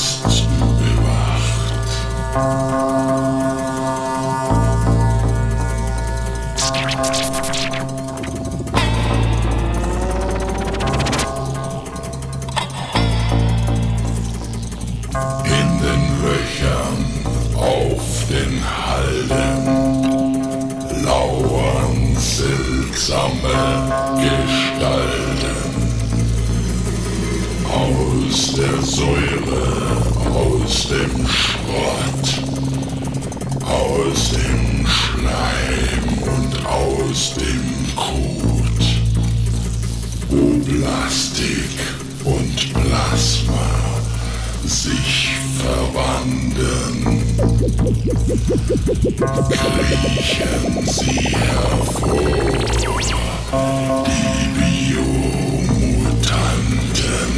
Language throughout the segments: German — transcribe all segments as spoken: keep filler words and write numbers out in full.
wirst bewacht. In den Löchern auf den Halden lauern seltsame Gestalten. Aus der Säure, aus dem Schrott, aus dem Schleim und aus dem Kot, wo Plastik und Plasma sich verwandeln, kriechen sie hervor, die Biomutanten.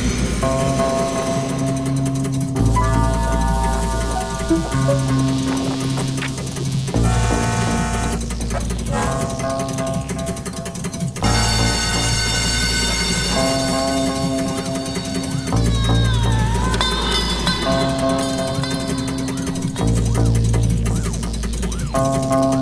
Thank